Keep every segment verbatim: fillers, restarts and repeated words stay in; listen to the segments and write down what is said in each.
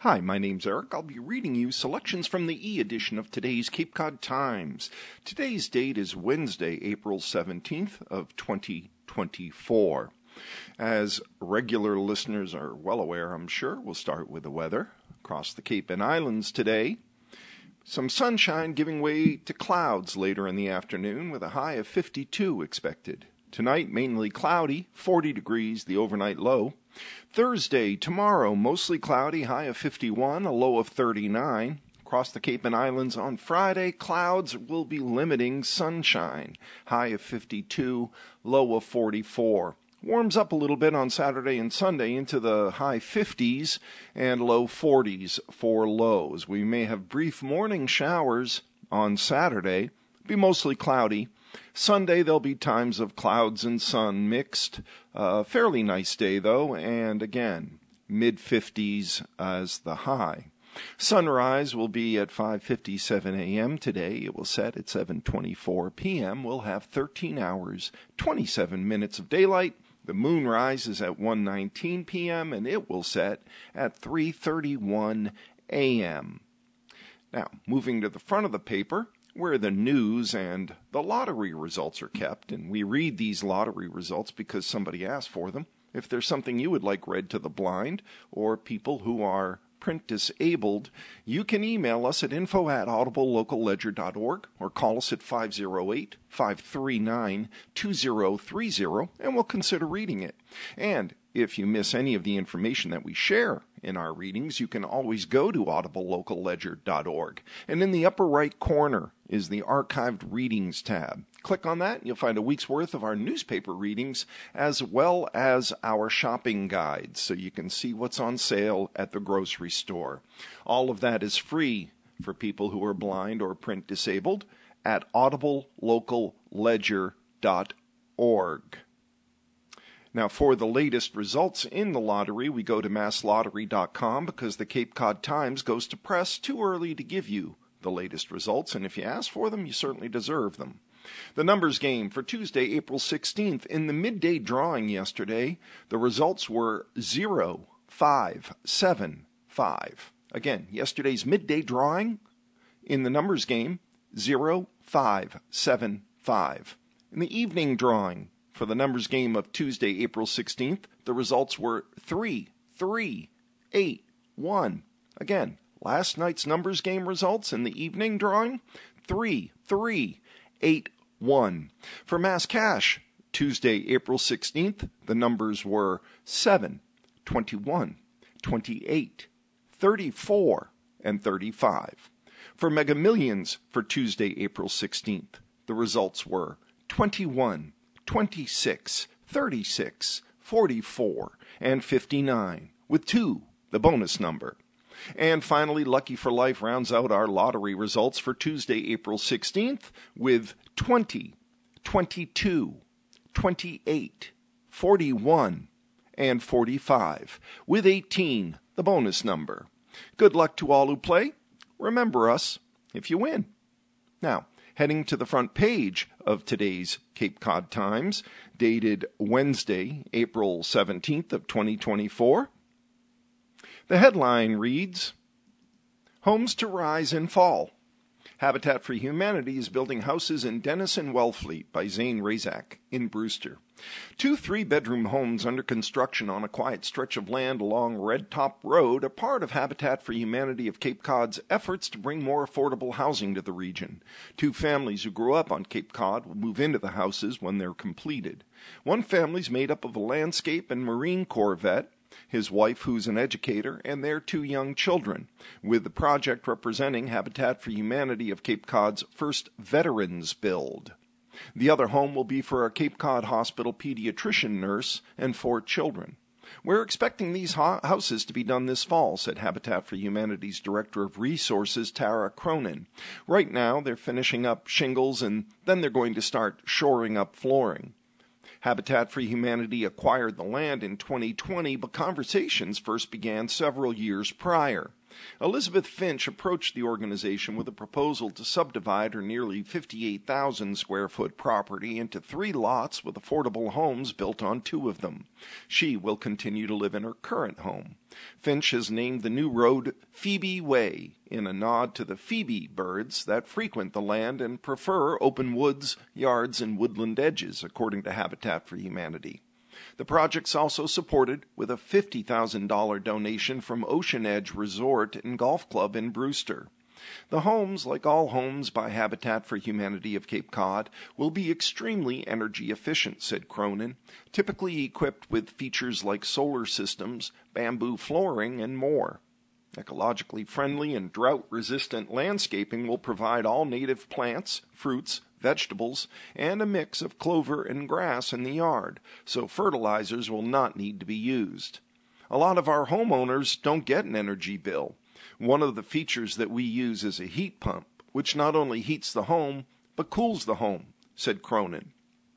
Hi, my name's Eric. I'll be reading you selections from the e-edition of today's Cape Cod Times. Today's date is Wednesday, April seventeenth of twenty twenty-four. As regular listeners are well aware, I'm sure, we'll start with the weather. Across the Cape and Islands today, some sunshine giving way to clouds later in the afternoon with a high of fifty-two expected. Tonight, mainly cloudy, forty degrees, the overnight low. Thursday, tomorrow, mostly cloudy, high of fifty-one, a low of thirty-nine. Across the Cape and Islands on Friday, clouds will be limiting sunshine, high of fifty-two, low of forty-four. Warms up a little bit on Saturday and Sunday into the high fifties and low forties for lows. We may have brief morning showers on Saturday, be mostly cloudy. Sunday, there'll be times of clouds and sun mixed. Uh, fairly nice day, though, and again, mid-fifties as the high. Sunrise will be at five fifty-seven a.m. today. It will set at seven twenty-four p.m. We'll have thirteen hours, twenty-seven minutes of daylight. The moon rises at one nineteen p.m. and it will set at three thirty-one a.m. Now, moving to the front of the paper, where the news and the lottery results are kept, and we read these lottery results because somebody asked for them. If there's something you would like read to the blind or people who are print disabled, you can email us at info at audible local ledger dot org or call us at five oh eight, five three nine, two oh three oh and we'll consider reading it. And if you miss any of the information that we share in our readings, you can always go to audible local ledger dot org. And in the upper right corner is the Archived Readings tab. Click on that and you'll find a week's worth of our newspaper readings as well as our shopping guides, so you can see what's on sale at the grocery store. All of that is free for people who are blind or print disabled at audible local ledger dot org. Now, for the latest results in the lottery, we go to mass lottery dot com because the Cape Cod Times goes to press too early to give you the latest results, and if you ask for them, you certainly deserve them. The numbers game for Tuesday, April sixteenth. In the midday drawing yesterday, the results were zero five seven five. Again, yesterday's midday drawing in the numbers game, zero five seven five. In the evening drawing for the numbers game of Tuesday, April sixteenth, the results were three three eight one. Again, last night's numbers game results in the evening drawing, three three eight one. For Mass Cash, Tuesday, April sixteenth, the numbers were seven, twenty-one, twenty-eight, thirty-four, and thirty-five. For Mega Millions for Tuesday, April sixteenth, the results were twenty-one, twenty-six, thirty-six, forty-four, and fifty-nine, with two, the bonus number. And finally, Lucky for Life rounds out our lottery results for Tuesday, April sixteenth, with twenty, twenty-two, twenty-eight, forty-one, and forty-five, with eighteen, the bonus number. Good luck to all who play. Remember us if you win. Now, heading to the front page of today's Cape Cod Times, dated Wednesday, April seventeenth of twenty twenty-four. The headline reads, Homes to Rise and Fall. Habitat for Humanity is building houses in Dennis and Wellfleet by Zane Razak in Brewster. Two three-bedroom homes under construction on a quiet stretch of land along Red Top Road are part of Habitat for Humanity of Cape Cod's efforts to bring more affordable housing to the region. Two families who grew up on Cape Cod will move into the houses when they're completed. One family's made up of a landscape and Marine Corps vet, his wife, who's an educator, and their two young children, with the project representing Habitat for Humanity of Cape Cod's first veterans build. The other home will be for a Cape Cod Hospital pediatrician nurse and four children. We're expecting these ho- houses to be done this fall, said Habitat for Humanity's Director of Resources, Tara Cronin. Right now, they're finishing up shingles, and then they're going to start shoring up flooring. Habitat for Humanity acquired the land in twenty twenty, but conversations first began several years prior. Elizabeth Finch approached the organization with a proposal to subdivide her nearly fifty-eight thousand square foot property into three lots with affordable homes built on two of them. She will continue to live in her current home. Finch has named the new road Phoebe Way in a nod to the phoebe birds that frequent the land and prefer open woods, yards, and woodland edges, according to Habitat for Humanity. The project's also supported with a fifty thousand dollars donation from Ocean Edge Resort and Golf Club in Brewster. The homes, like all homes by Habitat for Humanity of Cape Cod, will be extremely energy efficient, said Cronin, typically equipped with features like solar systems, bamboo flooring, and more. Ecologically friendly and drought-resistant landscaping will provide all native plants, fruits, vegetables, and a mix of clover and grass in the yard, so fertilizers will not need to be used. A lot of our homeowners don't get an energy bill. One of the features that we use is a heat pump, which not only heats the home, but cools the home, said Cronin.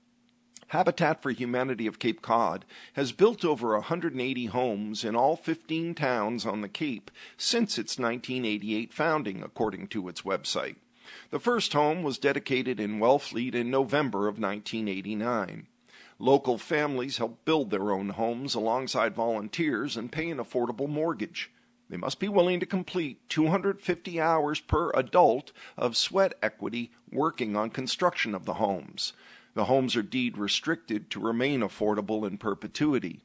Habitat for Humanity of Cape Cod has built over one hundred eighty homes in all fifteen towns on the Cape since its nineteen eighty-eight founding, according to its website. The first home was dedicated in Wellfleet in November of nineteen eighty-nine. Local families help build their own homes alongside volunteers and pay an affordable mortgage. They must be willing to complete two hundred fifty hours per adult of sweat equity working on construction of the homes. The homes are deed restricted to remain affordable in perpetuity.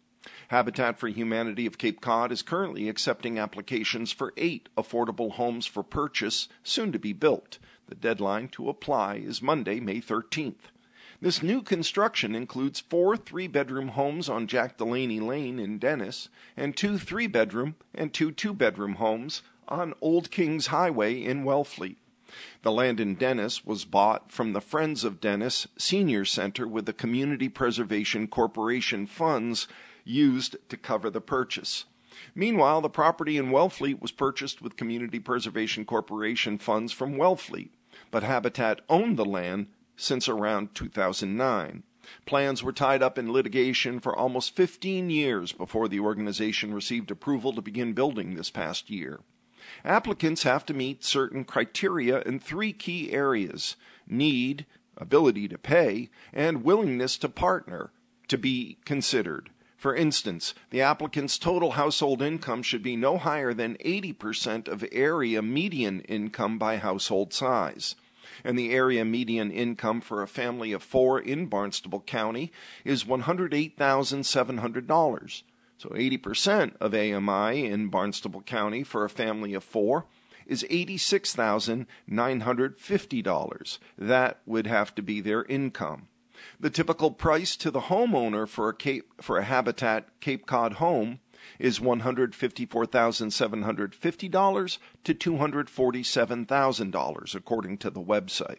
Habitat for Humanity of Cape Cod is currently accepting applications for eight affordable homes for purchase, soon to be built. The deadline to apply is Monday, May thirteenth. This new construction includes four three-bedroom homes on Jack Delaney Lane in Dennis and two three-bedroom and two two-bedroom homes on Old Kings Highway in Wellfleet. The land in Dennis was bought from the Friends of Dennis Senior Center with the Community Preservation Corporation funds used to cover the purchase. Meanwhile, the property in Wellfleet was purchased with Community Preservation Corporation funds from Wellfleet, but Habitat owned the land since around two thousand nine. Plans were tied up in litigation for almost fifteen years before the organization received approval to begin building this past year. Applicants have to meet certain criteria in three key areas: need, ability to pay, and willingness to partner to be considered. For instance, the applicant's total household income should be no higher than eighty percent of area median income by household size. And the area median income for a family of four in Barnstable County is one hundred eight thousand seven hundred dollars. So eighty percent of A M I in Barnstable County for a family of four is eighty-six thousand nine hundred fifty dollars. That would have to be their income. The typical price to the homeowner for a, Cape, for a Habitat Cape Cod home is one hundred fifty-four thousand seven hundred fifty dollars to two hundred forty-seven thousand dollars, according to the website.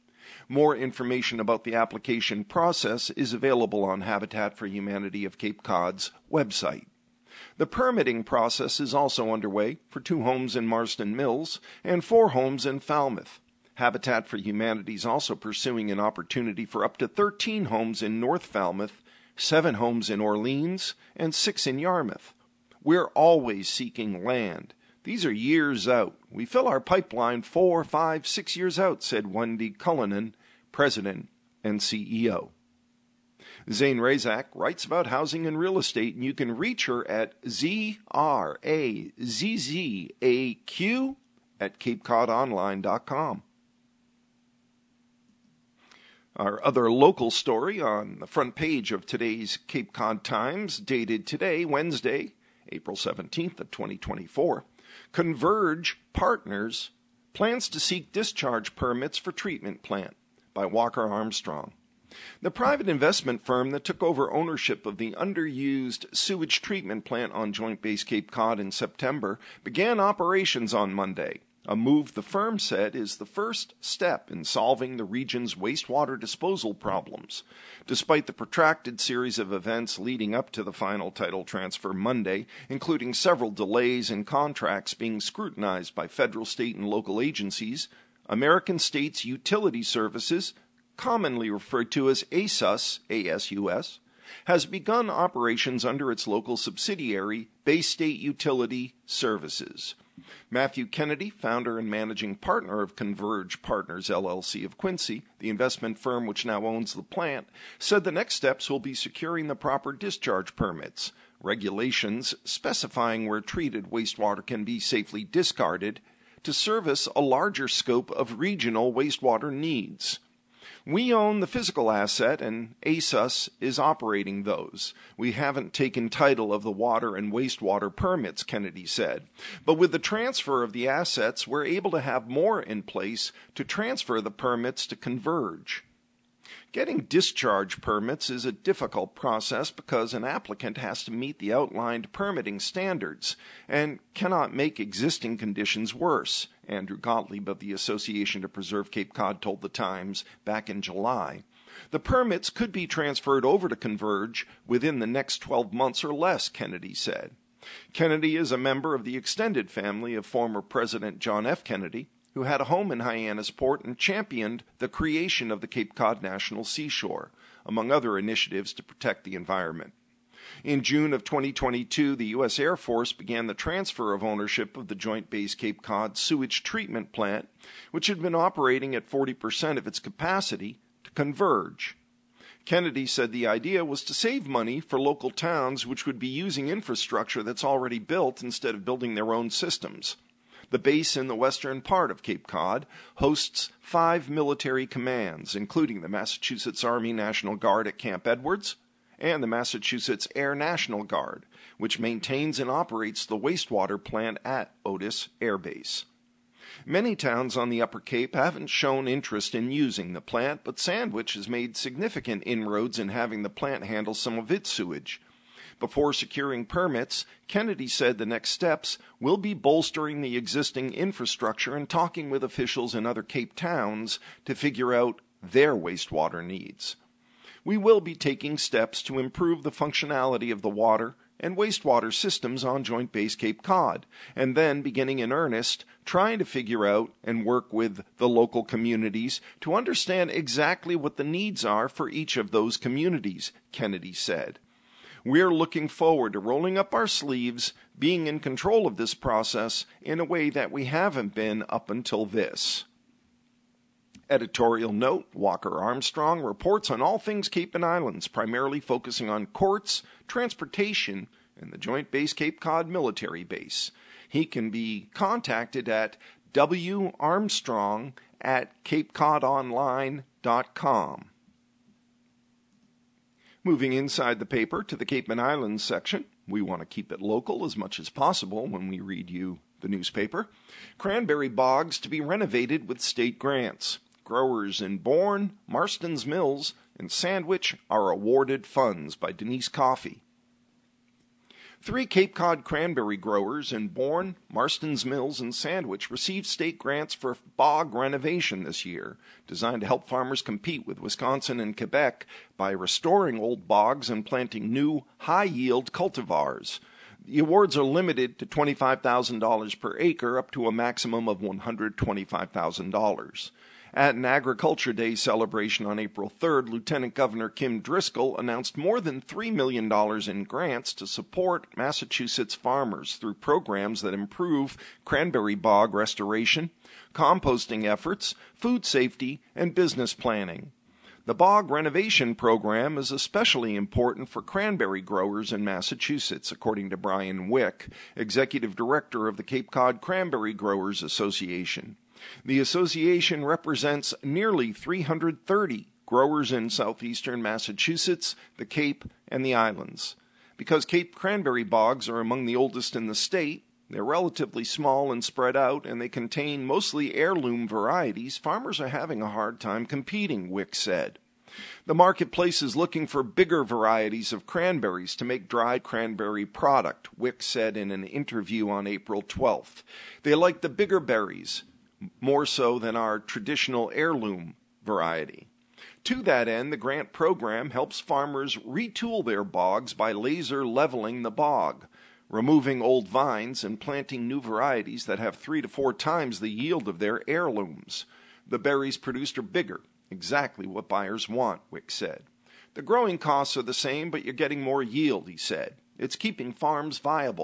More information about the application process is available on Habitat for Humanity of Cape Cod's website. The permitting process is also underway for two homes in Marston Mills and four homes in Falmouth. Habitat for Humanity is also pursuing an opportunity for up to thirteen homes in North Falmouth, seven homes in Orleans, and six in Yarmouth. We're always seeking land. These are years out. We fill our pipeline four, five, six years out, said Wendy Cullinan, president and C E O. Zane Razak writes about housing and real estate, and you can reach her at Z R A Z Z A Q at cape cod online dot com. Our other local story on the front page of today's Cape Cod Times, dated today, Wednesday, April seventeenth of twenty twenty-four. Converge Partners plans to seek discharge permits for treatment plant, by Walker Armstrong. The private investment firm that took over ownership of the underused sewage treatment plant on Joint Base Cape Cod in September began operations on Monday, a move the firm said is the first step in solving the region's wastewater disposal problems. Despite the protracted series of events leading up to the final title transfer Monday, including several delays in contracts being scrutinized by federal, state, and local agencies, American States Utility Services, commonly referred to as A S U S, A S U S, has begun operations under its local subsidiary, Bay State Utility Services. Matthew Kennedy, founder and managing partner of Converge Partners L L C of Quincy, the investment firm which now owns the plant, said the next steps will be securing the proper discharge permits, regulations specifying where treated wastewater can be safely discarded, to service a larger scope of regional wastewater needs. We own the physical asset, and A S U S is operating those. We haven't taken title of the water and wastewater permits, Kennedy said. But with the transfer of the assets, we're able to have more in place to transfer the permits to Converge. Getting discharge permits is a difficult process because an applicant has to meet the outlined permitting standards and cannot make existing conditions worse, Andrew Gottlieb of the Association to Preserve Cape Cod told the Times back in July. The permits could be transferred over to Converge within the next twelve months or less, Kennedy said. Kennedy is a member of the extended family of former President John F. Kennedy, who had a home in Hyannisport and championed the creation of the Cape Cod National Seashore, among other initiatives to protect the environment. In June of twenty twenty-two, the U S Air Force began the transfer of ownership of the Joint Base Cape Cod sewage treatment plant, which had been operating at forty percent of its capacity, to Converge. Kennedy said the idea was to save money for local towns which would be using infrastructure that's already built instead of building their own systems. The base in the western part of Cape Cod hosts five military commands, including the Massachusetts Army National Guard at Camp Edwards and the Massachusetts Air National Guard, which maintains and operates the wastewater plant at Otis Air Base. Many towns on the Upper Cape haven't shown interest in using the plant, but Sandwich has made significant inroads in having the plant handle some of its sewage. Before securing permits, Kennedy said the next steps will be bolstering the existing infrastructure and talking with officials in other Cape towns to figure out their wastewater needs. We will be taking steps to improve the functionality of the water and wastewater systems on Joint Base Cape Cod, and then beginning in earnest, trying to figure out and work with the local communities to understand exactly what the needs are for each of those communities, Kennedy said. We're looking forward to rolling up our sleeves, being in control of this process in a way that we haven't been up until this. Editorial note, Walker Armstrong reports on all things Cape and Islands, primarily focusing on courts, transportation, and the Joint Base Cape Cod military base. He can be contacted at w armstrong at cape cod online dot com. Moving inside the paper to the Cape and Islands section, we want to keep it local as much as possible when we read you the newspaper. Cranberry bogs to be renovated with state grants. Growers in Bourne, Marston's Mills, and Sandwich are awarded funds by Denise Coffey. Three Cape Cod cranberry growers in Bourne, Marston's Mills, and Sandwich received state grants for bog renovation this year, designed to help farmers compete with Wisconsin and Quebec by restoring old bogs and planting new, high-yield cultivars. The awards are limited to twenty-five thousand dollars per acre, up to a maximum of one hundred twenty-five thousand dollars. At an Agriculture Day celebration on April third, Lieutenant Governor Kim Driscoll announced more than three million dollars in grants to support Massachusetts farmers through programs that improve cranberry bog restoration, composting efforts, food safety, and business planning. The bog renovation program is especially important for cranberry growers in Massachusetts, according to Brian Wick, Executive Director of the Cape Cod Cranberry Growers Association. The association represents nearly three hundred thirty growers in southeastern Massachusetts, the Cape, and the islands. Because Cape cranberry bogs are among the oldest in the state, they're relatively small and spread out, and they contain mostly heirloom varieties, farmers are having a hard time competing, Wick said. The marketplace is looking for bigger varieties of cranberries to make dried cranberry product, Wick said in an interview on April twelfth. They like the bigger berries, more so than our traditional heirloom variety. To that end, the grant program helps farmers retool their bogs by laser leveling the bog, removing old vines and planting new varieties that have three to four times the yield of their heirlooms. The berries produced are bigger, exactly what buyers want, Wick said. The growing costs are the same, but you're getting more yield, he said. It's keeping farms viable.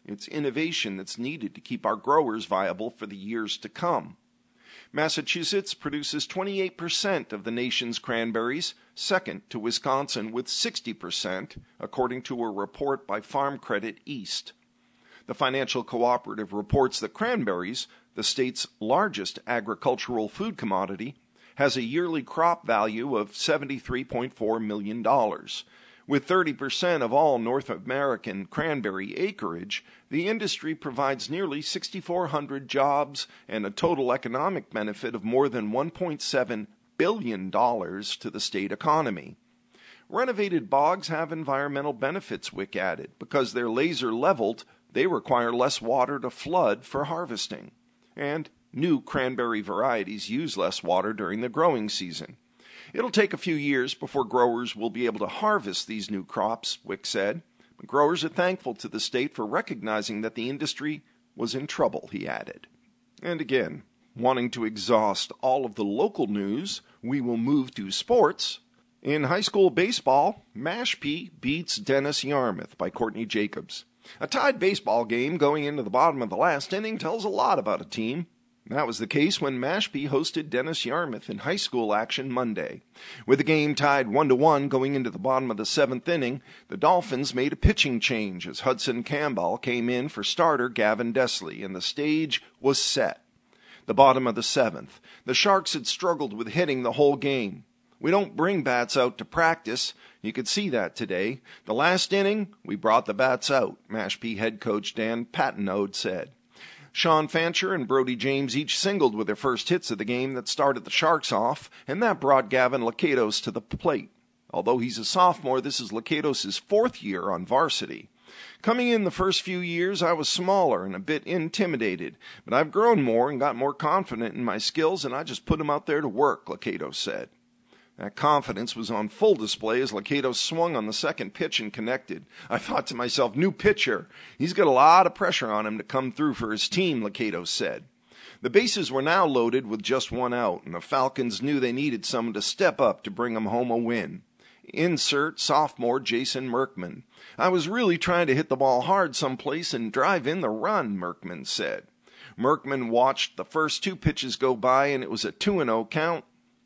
It's innovation that's needed to keep our growers viable for the years to come. Massachusetts produces twenty-eight percent of the nation's cranberries, second to Wisconsin with sixty percent, according to a report by Farm Credit East. The Financial Cooperative reports that cranberries, the state's largest agricultural food commodity, has a yearly crop value of seventy-three point four million dollars. With thirty percent of all North American cranberry acreage, the industry provides nearly six thousand four hundred jobs and a total economic benefit of more than one point seven billion dollars to the state economy. Renovated bogs have environmental benefits, Wick added. Because they're laser leveled, they require less water to flood for harvesting. And new cranberry varieties use less water during the growing season. It'll take a few years before growers will be able to harvest these new crops, Wick said. But growers are thankful to the state for recognizing that the industry was in trouble, he added. And again, wanting to exhaust all of the local news, we will move to sports. In high school baseball, Mashpee beats Dennis Yarmouth by Courtney Jacobs. A tied baseball game going into the bottom of the last inning tells a lot about a team. That was the case when Mashpee hosted Dennis Yarmouth in high school action Monday. With the game tied one to one going into the bottom of the seventh inning, the Dolphins made a pitching change as Hudson Campbell came in for starter Gavin Desley, and the stage was set. The bottom of the seventh. The Sharks had struggled with hitting the whole game. We don't bring bats out to practice. You could see that today. The last inning, we brought the bats out, Mashpee head coach Dan Patenaude said. Sean Fancher and Brody James each singled with their first hits of the game that started the Sharks off, and that brought Gavin Lakatos to the plate. Although he's a sophomore, this is Lakatos' fourth year on varsity. Coming in the first few years, I was smaller and a bit intimidated, but I've grown more and got more confident in my skills, and I just put him out there to work, Lakatos said. That confidence was on full display as Lakatos swung on the second pitch and connected. I thought to myself, new pitcher. He's got a lot of pressure on him to come through for his team, Lakatos said. The bases were now loaded with just one out, and the Falcons knew they needed someone to step up to bring them home a win. Insert sophomore Jason Merkman. I was really trying to hit the ball hard someplace and drive in the run, Merkman said. Merkman watched the first two pitches go by, and it was a two and oh count.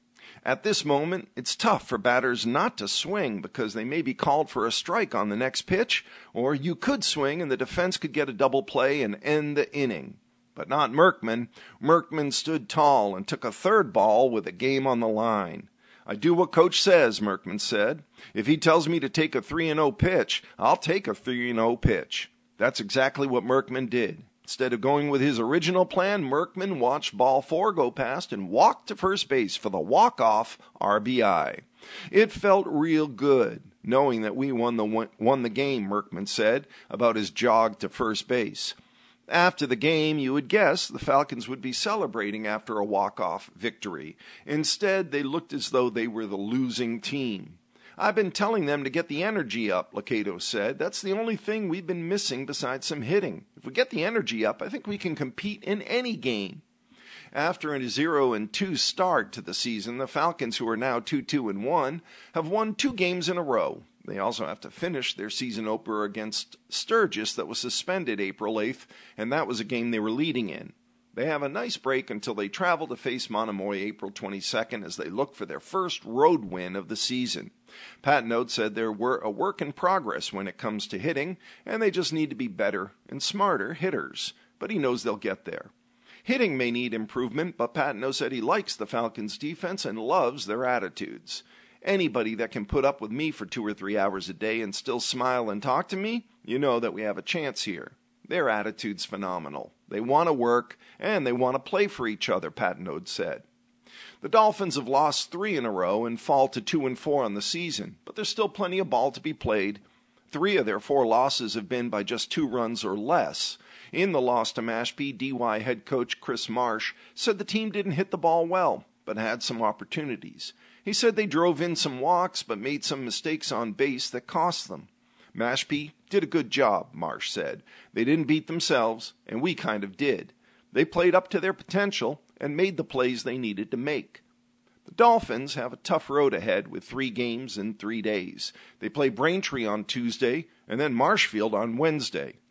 At this moment, it's tough for batters not to swing because they may be called for a strike on the next pitch, or you could swing and the defense could get a double play and end the inning. But not Merkman. Merkman stood tall and took a third ball with a game on the line. I do what Coach says, Merkman said. If he tells me to take a three and oh pitch, I'll take a three and oh pitch. That's exactly what Merkman did. Instead of going with his original plan, Merkman watched ball four go past and walked to first base for the walk-off R B I. It felt real good, knowing that we won the won the game, Merkman said about his jog to first base. After the game, you would guess the Falcons would be celebrating after a walk-off victory. Instead, they looked as though they were the losing team. I've been telling them to get the energy up, Lakatos said. That's the only thing we've been missing besides some hitting. If we get the energy up, I think we can compete in any game. After a zero and two start to the season, the Falcons, who are now two two and one, have won two games in a row. They also have to finish their season opener against Sturgis that was suspended April eighth, and that was a game they were leading in. They have a nice break until they travel to face Monomoy April twenty-second as they look for their first road win of the season. Patenaude said they were a work in progress when it comes to hitting, and they just need to be better and smarter hitters. But he knows they'll get there. Hitting may need improvement, but Patenaude said he likes the Falcons' defense and loves their attitudes. Anybody that can put up with me for two or three hours a day and still smile and talk to me, you know that we have a chance here. Their attitude's phenomenal. They want to work, and they want to play for each other, Patenaude said. The Dolphins have lost three in a row and fall to two and four on the season, but there's still plenty of ball to be played. Three of their four losses have been by just two runs or less. In the loss to Mashpee, D Y head coach Chris Marsh said the team didn't hit the ball well, but had some opportunities. He said they drove in some walks, but made some mistakes on base that cost them. Mashpee did a good job, Marsh said. They didn't beat themselves, and we kind of did. They played up to their potential and made the plays they needed to make. The Dolphins have a tough road ahead with three games in three days. They play Braintree on Tuesday and then Marshfield on Wednesday.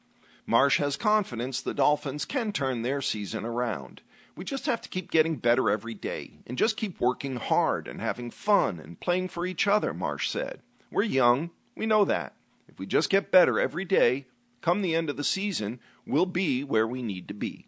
Marsh has confidence the Dolphins can turn their season around. We just have to keep getting better every day and just keep working hard and having fun and playing for each other, Marsh said. We're young. We know that. If we just get better every day, come the end of the season, we'll be where we need to be.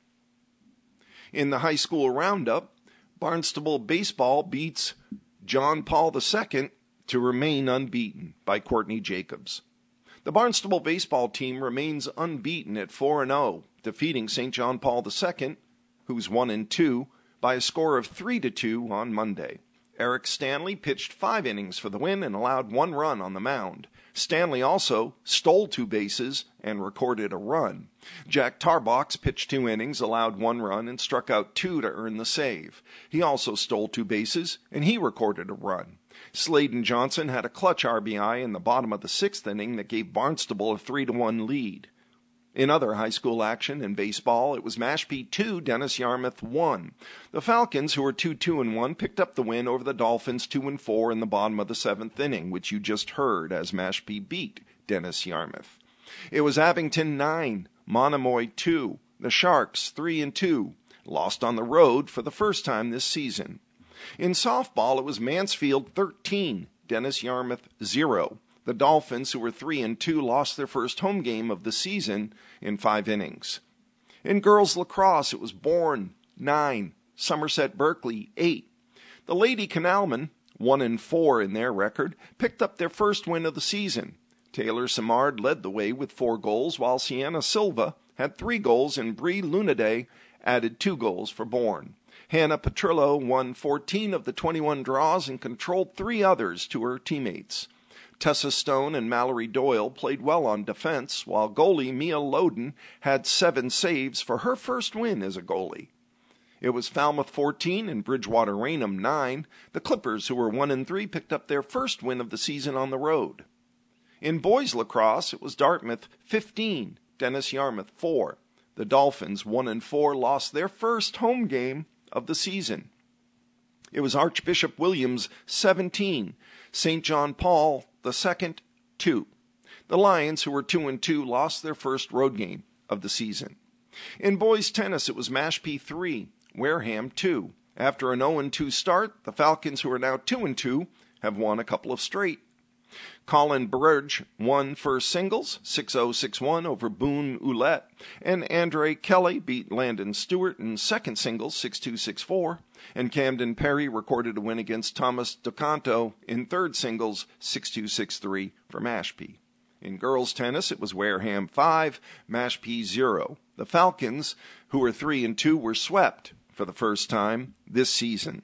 In the high school roundup, Barnstable baseball beats John Paul the Second to remain unbeaten by Courtney Jacobs. The Barnstable baseball team remains unbeaten at four and oh, defeating Saint John Paul the Second, who's one and two, by a score of three to two on Monday. Eric Stanley pitched five innings for the win and allowed one run on the mound. Stanley also stole two bases and recorded a run. Jack Tarbox pitched two innings, allowed one run, and struck out two to earn the save. He also stole two bases, and he recorded a run. Sladen Johnson had a clutch R B I in the bottom of the sixth inning that gave Barnstable a three to one lead. In other high school action in baseball, it was Mashpee two, Dennis Yarmouth one. The Falcons, who were two two and one, picked up the win over the Dolphins two and four in the bottom of the seventh inning, which you just heard as Mashpee beat Dennis Yarmouth. It was Abington nine, Monomoy two. The Sharks three and two, lost on the road for the first time this season. In softball, it was Mansfield thirteen, Dennis Yarmouth zero. The Dolphins, who were three and two, lost their first home game of the season in five innings. In girls lacrosse, it was Bourne nine, Somerset Berkeley eight. The Lady Canalmen, one and four in their record, picked up their first win of the season. Taylor Simard led the way with four goals, while Sienna Silva had three goals and Bree Lunaday added two goals for Bourne. Hannah Petrillo won fourteen of the twenty-one draws and controlled three others to her teammates. Tessa Stone and Mallory Doyle played well on defense, while goalie Mia Loden had seven saves for her first win as a goalie. It was Falmouth fourteen and Bridgewater Raynham nine. The Clippers, who were one and three, picked up their first win of the season on the road. In boys lacrosse, it was Dartmouth fifteen, Dennis Yarmouth four. The Dolphins, one and four, lost their first home game of the season. It was Archbishop Williams seventeen, Saint John Paul the Second two. The Lions, who were two and two, lost their first road game of the season. In boys tennis, it was Mashpee three, Wareham two. After an oh and two start, the Falcons, who are now two and two, have won a couple of straight. Colin Burge won first singles, six oh six one over Boone Ouellette, and Andre Kelly beat Landon Stewart in second singles, six two six four, and Camden Perry recorded a win against Thomas DeCanto in third singles, six two six three for Mashpee. In girls tennis, it was Wareham five, Mashpee zero. The Falcons, who were three and two, were swept for the first time this season.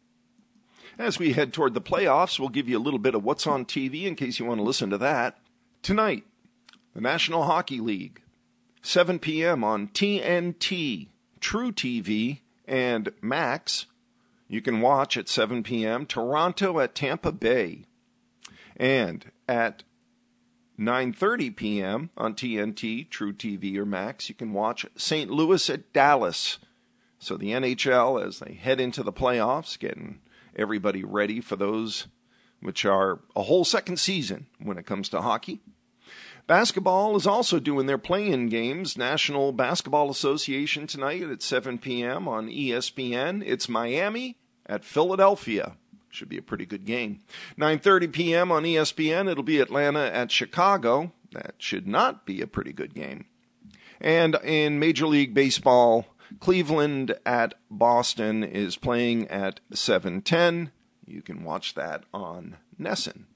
As we head toward the playoffs, we'll give you a little bit of what's on T V in case you want to listen to that. Tonight, the National Hockey League, seven p.m. on T N T, True T V, and Max. You can watch at seven p.m. Toronto at Tampa Bay. And at nine thirty p.m. on T N T, True T V, or Max, you can watch Saint Louis at Dallas. So the N H L, as they head into the playoffs, getting everybody ready for those, which are a whole second season when it comes to hockey. Basketball is also doing their play-in games. National Basketball Association tonight at seven p.m. on E S P N. It's Miami at Philadelphia. Should be a pretty good game. nine thirty p.m. on E S P N. It'll be Atlanta at Chicago. That should not be a pretty good game. And in Major League Baseball, Cleveland at Boston is playing at seven ten. You can watch that on Nesson.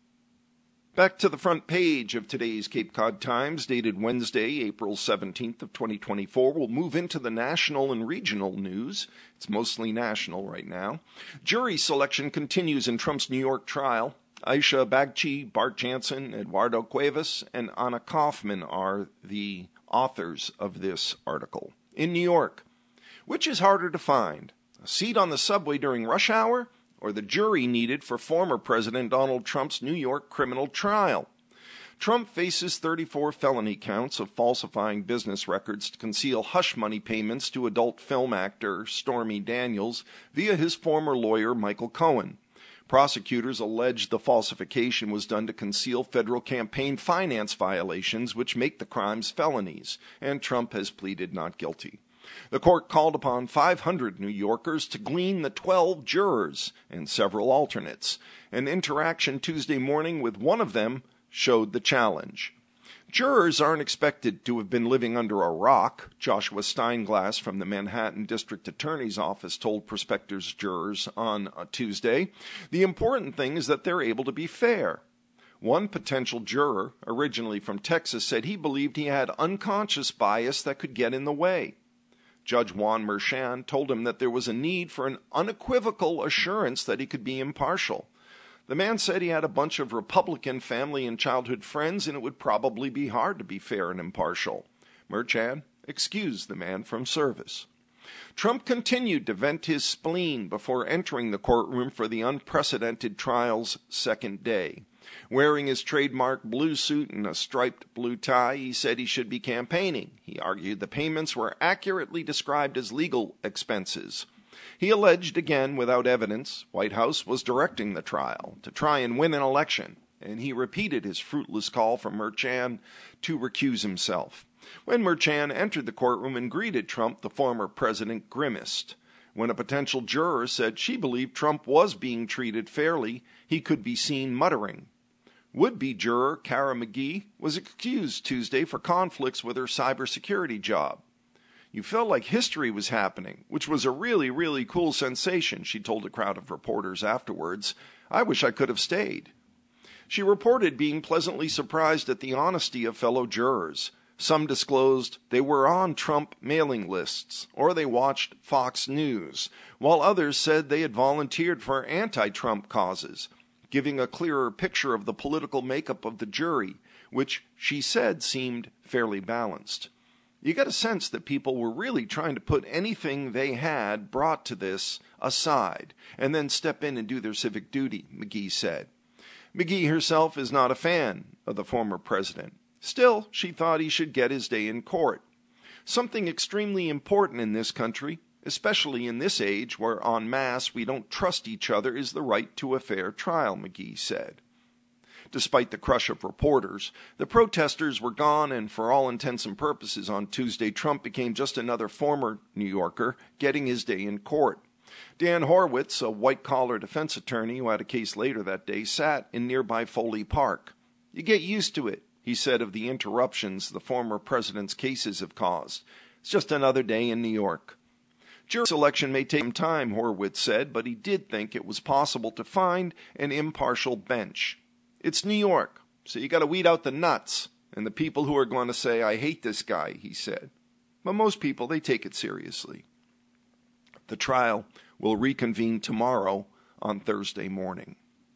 Back to the front page of today's Cape Cod Times, dated Wednesday, April seventeenth of twenty twenty-four. We'll move into the national and regional news. It's mostly national right now. Jury selection continues in Trump's New York trial. Aisha Bagchi, Bart Jansen, Eduardo Cuevas, and Anna Kaufman are the authors of this article. In New York, which is harder to find, a seat on the subway during rush hour or the jury needed for former President Donald Trump's New York criminal trial? Trump faces thirty-four felony counts of falsifying business records to conceal hush money payments to adult film actor Stormy Daniels via his former lawyer Michael Cohen. Prosecutors alleged the falsification was done to conceal federal campaign finance violations, which make the crimes felonies, and Trump has pleaded not guilty. The court called upon five hundred New Yorkers to glean the twelve jurors and several alternates. An interaction Tuesday morning with one of them showed the challenge. Jurors aren't expected to have been living under a rock, Joshua Steinglass from the Manhattan District Attorney's Office told prospective jurors on Tuesday. The important thing is that they're able to be fair. One potential juror, originally from Texas, said he believed he had unconscious bias that could get in the way. Judge Juan Merchan told him that there was a need for an unequivocal assurance that he could be impartial. The man said he had a bunch of Republican family and childhood friends, and it would probably be hard to be fair and impartial. Merchan excused the man from service. Trump continued to vent his spleen before entering the courtroom for the unprecedented trial's second day. Wearing his trademark blue suit and a striped blue tie, he said he should be campaigning. He argued the payments were accurately described as legal expenses. He alleged, again without evidence, White House was directing the trial to try and win an election, and he repeated his fruitless call for Merchan to recuse himself. When Merchan entered the courtroom and greeted Trump, the former president grimaced. When a potential juror said she believed Trump was being treated fairly, he could be seen muttering. Would-be juror Kara McGee was excused Tuesday for conflicts with her cybersecurity job. You felt like history was happening, which was a really, really cool sensation, she told a crowd of reporters afterwards. I wish I could have stayed. She reported being pleasantly surprised at the honesty of fellow jurors. Some disclosed they were on Trump mailing lists, or they watched Fox News, while others said they had volunteered for anti-Trump causes, giving a clearer picture of the political makeup of the jury, which she said seemed fairly balanced. You got a sense that people were really trying to put anything they had brought to this aside and then step in and do their civic duty, McGee said. McGee herself is not a fan of the former president. Still, she thought he should get his day in court. Something extremely important in this country, especially in this age where en masse we don't trust each other, is the right to a fair trial, McGee said. Despite the crush of reporters, the protesters were gone, and for all intents and purposes on Tuesday, Trump became just another former New Yorker getting his day in court. Dan Horowitz, a white-collar defense attorney who had a case later that day, sat in nearby Foley Park. You get used to it, he said of the interruptions the former president's cases have caused. It's just another day in New York. Jury selection may take some time, Horowitz said, but he did think it was possible to find an impartial bench. It's New York, so you got to weed out the nuts and the people who are going to say, I hate this guy, he said. But most people, they take it seriously. The trial will reconvene tomorrow on Thursday morning.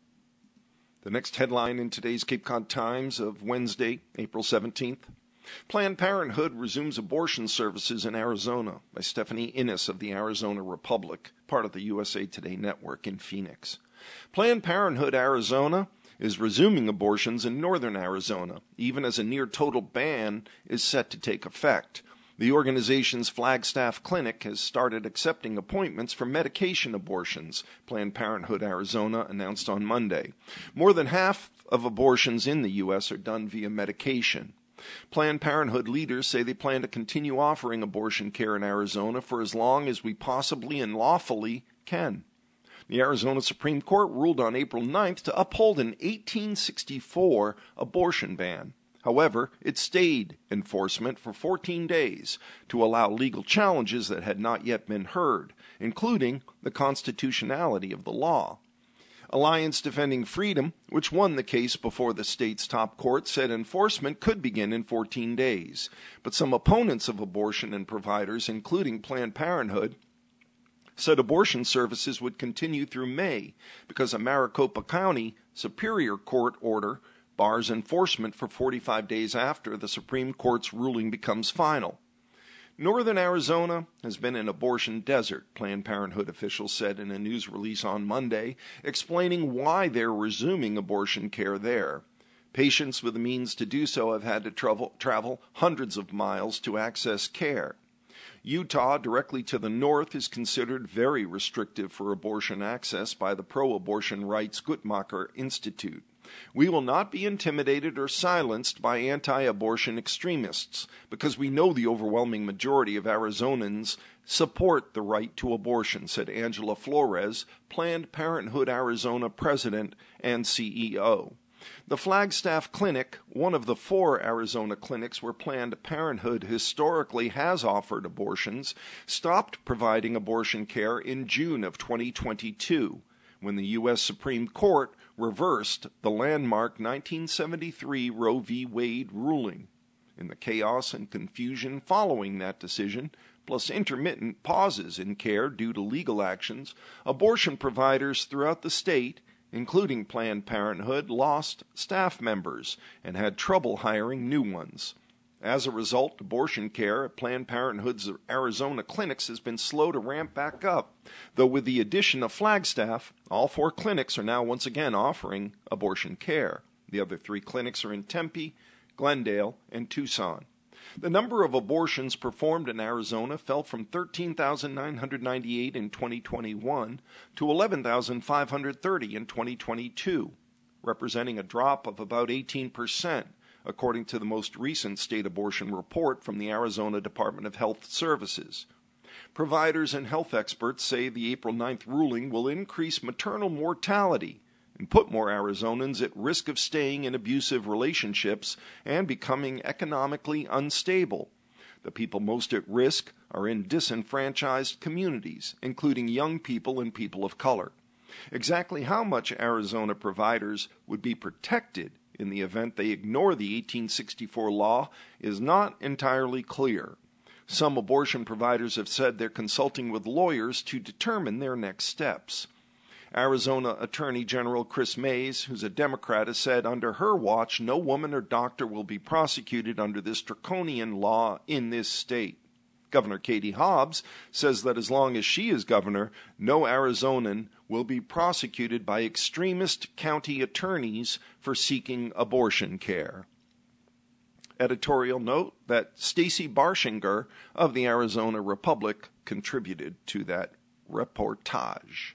The next headline in today's Cape Cod Times of Wednesday, April seventeenth. Planned Parenthood resumes abortion services in Arizona by Stephanie Innes of the Arizona Republic, part of the U S A Today network in Phoenix. Planned Parenthood Arizona is resuming abortions in northern Arizona, even as a near-total ban is set to take effect. The organization's Flagstaff Clinic has started accepting appointments for medication abortions, Planned Parenthood Arizona announced on Monday. More than half of abortions in the U S are done via medication. Planned Parenthood leaders say they plan to continue offering abortion care in Arizona for as long as we possibly and lawfully can. The Arizona Supreme Court ruled on April ninth to uphold an eighteen sixty-four abortion ban. However, it stayed enforcement for fourteen days to allow legal challenges that had not yet been heard, including the constitutionality of the law. Alliance Defending Freedom, which won the case before the state's top court, said enforcement could begin in fourteen days. But some opponents of abortion and providers, including Planned Parenthood, said abortion services would continue through May because a Maricopa County Superior Court order bars enforcement for forty-five days after the Supreme Court's ruling becomes final. Northern Arizona has been an abortion desert, Planned Parenthood officials said in a news release on Monday, explaining why they're resuming abortion care there. Patients with the means to do so have had to travel, travel hundreds of miles to access care. Utah, directly to the north, is considered very restrictive for abortion access by the pro-abortion rights Guttmacher Institute. We will not be intimidated or silenced by anti-abortion extremists because we know the overwhelming majority of Arizonans support the right to abortion, said Angela Flores, Planned Parenthood Arizona president and C E O. The Flagstaff Clinic, one of the four Arizona clinics where Planned Parenthood historically has offered abortions, stopped providing abortion care in June of twenty twenty-two, when the U S Supreme Court reversed the landmark nineteen seventy-three Roe v. Wade ruling. In the chaos and confusion following that decision, plus intermittent pauses in care due to legal actions, abortion providers throughout the state, including Planned Parenthood, lost staff members and had trouble hiring new ones. As a result, abortion care at Planned Parenthood's Arizona clinics has been slow to ramp back up, though with the addition of Flagstaff, all four clinics are now once again offering abortion care. The other three clinics are in Tempe, Glendale, and Tucson. The number of abortions performed in Arizona fell from thirteen thousand nine hundred ninety-eight in twenty twenty-one to eleven thousand five hundred thirty in twenty twenty-two, representing a drop of about eighteen percent, according to the most recent state abortion report from the Arizona Department of Health Services. Providers and health experts say the April ninth ruling will increase maternal mortality and put more Arizonans at risk of staying in abusive relationships and becoming economically unstable. The people most at risk are in disenfranchised communities, including young people and people of color. Exactly how much Arizona providers would be protected in the event they ignore the eighteen sixty-four law is not entirely clear. Some abortion providers have said they're consulting with lawyers to determine their next steps. Arizona Attorney General Chris Mays, who's a Democrat, has said under her watch no woman or doctor will be prosecuted under this draconian law in this state. Governor Katie Hobbs says that as long as she is governor, no Arizonan will be prosecuted by extremist county attorneys for seeking abortion care. Editorial note that Stacy Barshinger of the Arizona Republic contributed to that reportage.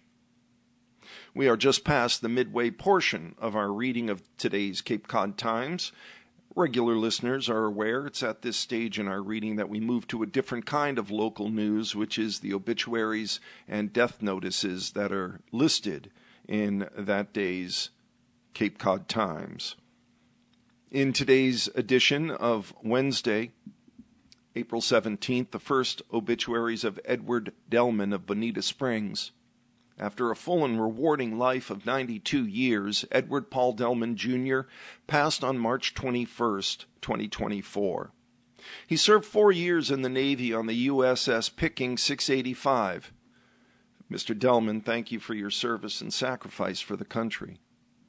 We are just past the midway portion of our reading of today's Cape Cod Times. Regular listeners are aware it's at this stage in our reading that we move to a different kind of local news, which is the obituaries and death notices that are listed in that day's Cape Cod Times. In today's edition of Wednesday, April seventeenth, the first obituaries of Edward Delman of Bonita Springs. After a full and rewarding life of ninety-two years, Edward Paul Delman, Junior passed on March twenty-first, twenty twenty-four. He served four years in the Navy on the U S S Pickering six eighty-five. Mister Delman, thank you for your service and sacrifice for the country.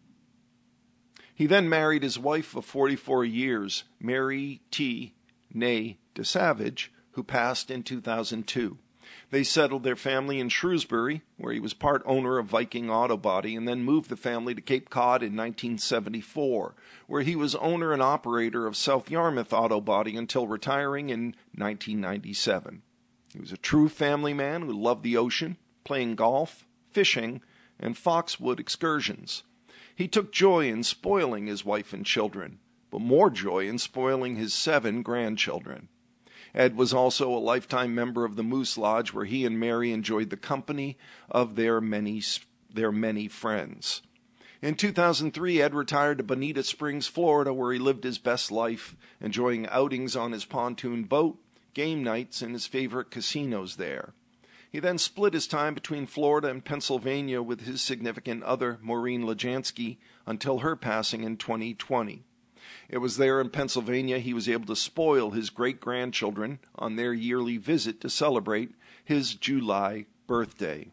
He then married his wife of forty-four years, Mary T. Nay DeSavage, who passed in two thousand two. They settled their family in Shrewsbury, where he was part owner of Viking Auto Body, and then moved the family to Cape Cod in nineteen seventy-four, where he was owner and operator of South Yarmouth Auto Body until retiring in nineteen ninety-seven. He was a true family man who loved the ocean, playing golf, fishing, and Foxwood excursions. He took joy in spoiling his wife and children, but more joy in spoiling his seven grandchildren. Ed was also a lifetime member of the Moose Lodge, where he and Mary enjoyed the company of their many their many friends. In two thousand three, Ed retired to Bonita Springs, Florida, where he lived his best life, enjoying outings on his pontoon boat, game nights, and his favorite casinos there. He then split his time between Florida and Pennsylvania with his significant other, Maureen Lajansky, until her passing in twenty twenty. It was there in Pennsylvania he was able to spoil his great-grandchildren on their yearly visit to celebrate his July birthday.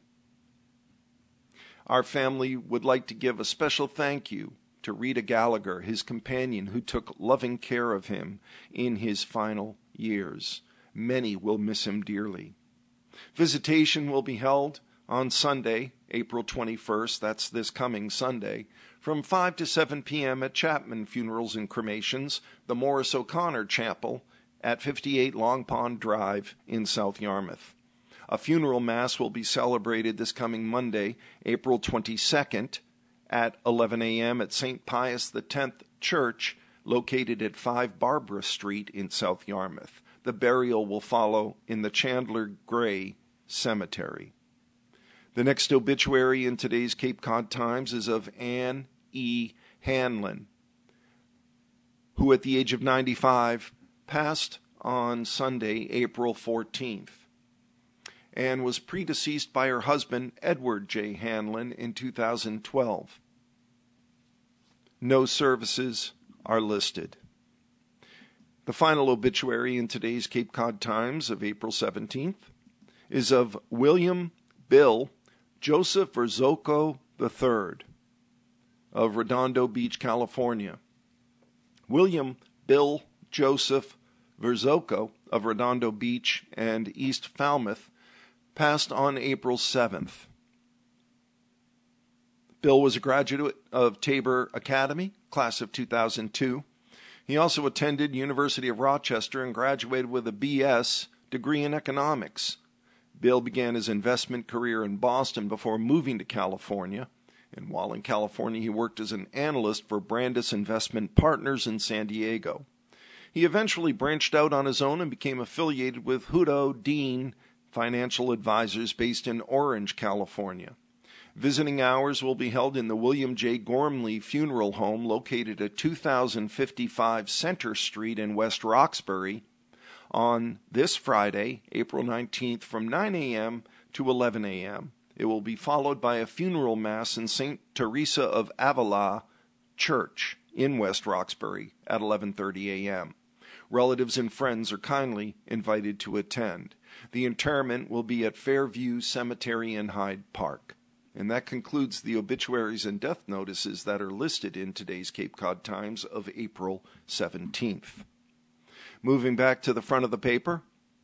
Our family would like to give a special thank you to Rita Gallagher, his companion, who took loving care of him in his final years. Many will miss him dearly. Visitation will be held on Sunday, April twenty-first, that's this coming Sunday, from five to seven p.m. at Chapman Funerals and Cremations, the Morris O'Connor Chapel at fifty-eight Long Pond Drive in South Yarmouth. A funeral mass will be celebrated this coming Monday, April twenty-second, at eleven a.m. at Saint Pius X Church, located at five Barbara Street in South Yarmouth. The burial will follow in the Chandler Gray Cemetery. The next obituary in today's Cape Cod Times is of Anne E. Hanlon, who at the age of ninety-five passed on Sunday, April fourteenth. Anne was predeceased by her husband, Edward J. Hanlon, in two thousand twelve. No services are listed. The final obituary in today's Cape Cod Times of April seventeenth is of William Bill Joseph Verzocco the third of Redondo Beach, California. William Bill Joseph Verzocco of Redondo Beach and East Falmouth passed on April seventh. Bill was a graduate of Tabor Academy, class of two thousand two. He also attended University of Rochester and graduated with a B S degree in economics. Bill began his investment career in Boston before moving to California, and while in California he worked as an analyst for Brandis Investment Partners in San Diego. He eventually branched out on his own and became affiliated with Hutto Dean Financial Advisors based in Orange, California. Visiting hours will be held in the William J. Gormley Funeral Home located at two thousand fifty-five Center Street in West Roxbury on this Friday, April nineteenth, from nine a.m. to eleven a.m. It will be followed by a funeral mass in Saint Teresa of Avila Church in West Roxbury at eleven thirty a.m. Relatives and friends are kindly invited to attend. The interment will be at Fairview Cemetery in Hyde Park. And that concludes the obituaries and death notices that are listed in today's Cape Cod Times of April seventeenth. Moving back to the front of the paper,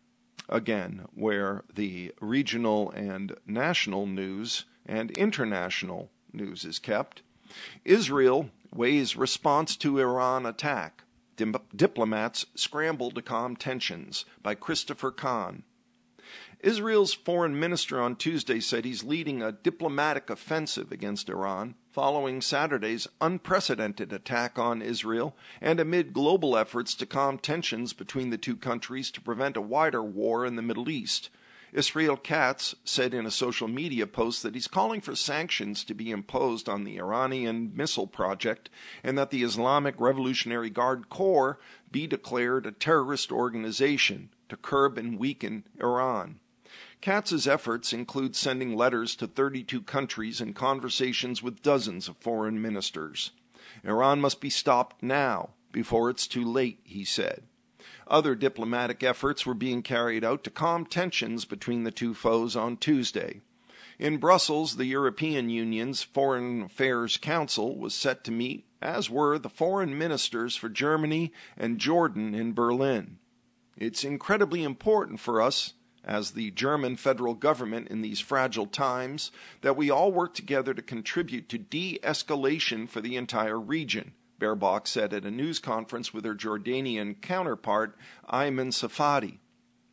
again, where the regional and national news and international news is kept. Israel weighs response to Iran attack. Diplomats scramble to calm tensions, by Christopher Kahn. Israel's foreign minister on Tuesday said he's leading a diplomatic offensive against Iran following Saturday's unprecedented attack on Israel and amid global efforts to calm tensions between the two countries to prevent a wider war in the Middle East. Israel Katz said in a social media post that he's calling for sanctions to be imposed on the Iranian missile project and that the Islamic Revolutionary Guard Corps be declared a terrorist organization to curb and weaken Iran. Katz's efforts include sending letters to thirty-two countries and conversations with dozens of foreign ministers. Iran must be stopped now, before it's too late, he said. Other diplomatic efforts were being carried out to calm tensions between the two foes on Tuesday. In Brussels, the European Union's Foreign Affairs Council was set to meet, as were the foreign ministers for Germany and Jordan in Berlin. It's incredibly important for us, as the German federal government in these fragile times, that we all work together to contribute to de-escalation for the entire region, Baerbock said at a news conference with her Jordanian counterpart, Ayman Safadi.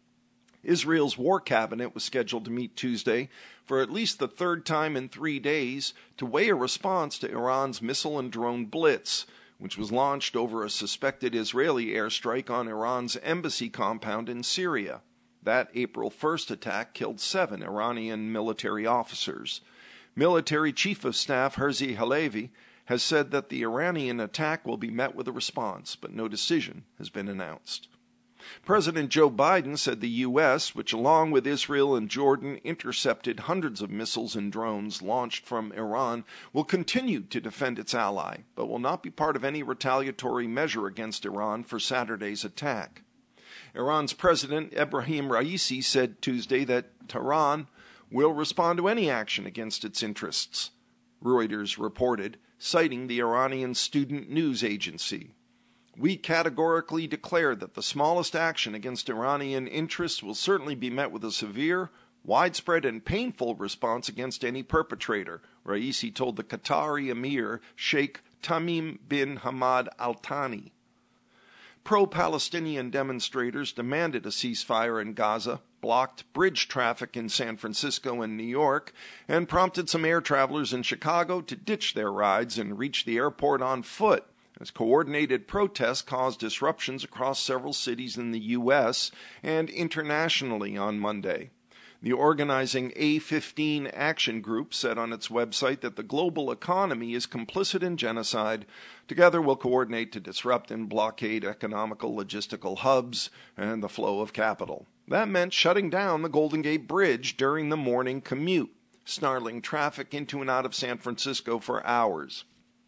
Israel's war cabinet was scheduled to meet Tuesday for at least the third time in three days to weigh a response to Iran's missile and drone blitz, which was launched over a suspected Israeli airstrike on Iran's embassy compound in Syria. That April first attack killed seven Iranian military officers. Military Chief of Staff Herzi Halevi has said that the Iranian attack will be met with a response, but no decision has been announced. President Joe Biden said the U S, which along with Israel and Jordan intercepted hundreds of missiles and drones launched from Iran, will continue to defend its ally, but will not be part of any retaliatory measure against Iran for Saturday's attack. Iran's President Ebrahim Raisi said Tuesday that Tehran will respond to any action against its interests, Reuters reported, citing the Iranian student news agency. We categorically declare that the smallest action against Iranian interests will certainly be met with a severe, widespread, and painful response against any perpetrator, Raisi told the Qatari emir Sheikh Tamim bin Hamad Al Thani. pro-Palestinian demonstrators demanded a ceasefire in Gaza, blocked bridge traffic in San Francisco and New York, and prompted some air travelers in Chicago to ditch their rides and reach the airport on foot, as coordinated protests caused disruptions across several cities in the U S and internationally on Monday. The organizing A fifteen Action Group said on its website that the global economy is complicit in genocide. Together we'll coordinate to disrupt and blockade economical logistical hubs and the flow of capital. That meant shutting down the Golden Gate Bridge during the morning commute, snarling traffic into and out of San Francisco for hours.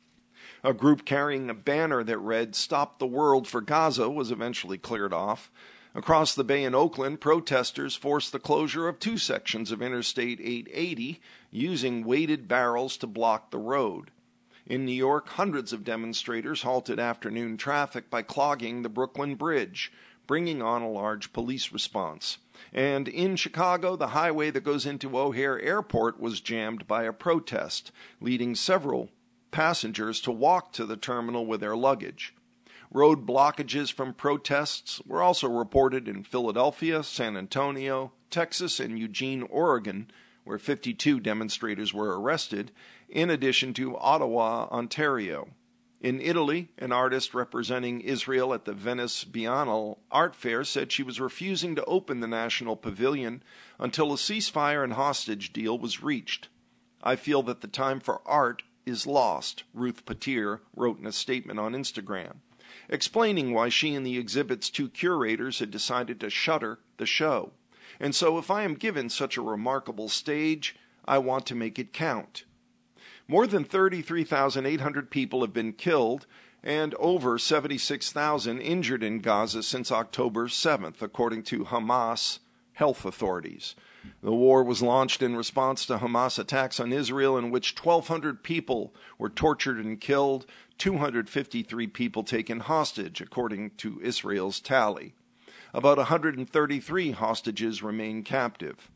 A group carrying a banner that read, "Stop the World for Gaza," was eventually cleared off. Across the bay in Oakland, protesters forced the closure of two sections of Interstate eight eighty, using weighted barrels to block the road. In New York, hundreds of demonstrators halted afternoon traffic by clogging the Brooklyn Bridge, bringing on a large police response. And in Chicago, the highway that goes into O'Hare Airport was jammed by a protest, leading several passengers to walk to the terminal with their luggage. Road blockages from protests were also reported in Philadelphia, San Antonio, Texas, and Eugene, Oregon, where fifty-two demonstrators were arrested, in addition to Ottawa, Ontario. In Italy, an artist representing Israel at the Venice Biennale Art Fair said she was refusing to open the National Pavilion until a ceasefire and hostage deal was reached. "I feel that the time for art is lost," Ruth Patir wrote in a statement on Instagram, explaining why she and the exhibit's two curators had decided to shutter the show. "And so if I am given such a remarkable stage, I want to make it count." More than thirty-three thousand eight hundred people have been killed and over seventy-six thousand injured in Gaza since October seventh, according to Hamas health authorities. The war was launched in response to Hamas attacks on Israel, in which twelve hundred people were tortured and killed, two hundred fifty-three people taken hostage, according to Israel's tally. About one hundred thirty-three hostages remain captive.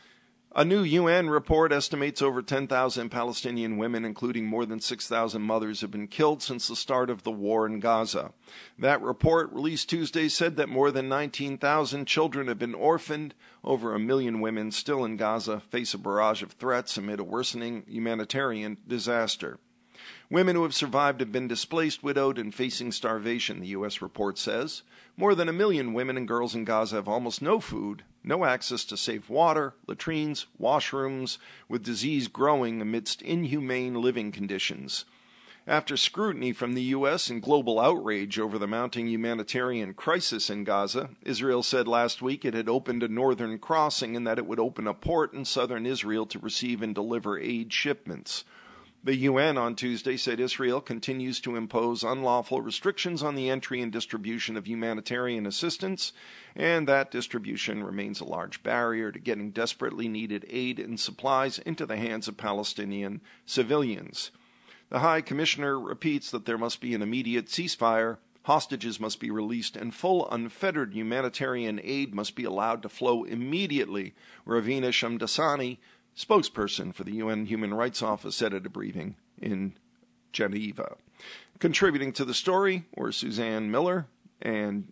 A new U N report estimates over ten thousand Palestinian women, including more than six thousand mothers, have been killed since the start of the war in Gaza. That report, released Tuesday, said that more than nineteen thousand children have been orphaned. Over a million women still in Gaza face a barrage of threats amid a worsening humanitarian disaster. Women who have survived have been displaced, widowed, and facing starvation, the U S report says. More than a million women and girls in Gaza have almost no food, no access to safe water, latrines, washrooms, with disease growing amidst inhumane living conditions. After scrutiny from the U S and global outrage over the mounting humanitarian crisis in Gaza, Israel said last week it had opened a northern crossing and that it would open a port in southern Israel to receive and deliver aid shipments. The U N on Tuesday said Israel continues to impose unlawful restrictions on the entry and distribution of humanitarian assistance, and that distribution remains a large barrier to getting desperately needed aid and supplies into the hands of Palestinian civilians. The High Commissioner repeats that there must be an immediate ceasefire, hostages must be released, and full unfettered humanitarian aid must be allowed to flow immediately. Ravina Shamdasani, spokesperson for the U N Human Rights Office, said at a briefing in Geneva. Contributing to the story were Suzanne Miller and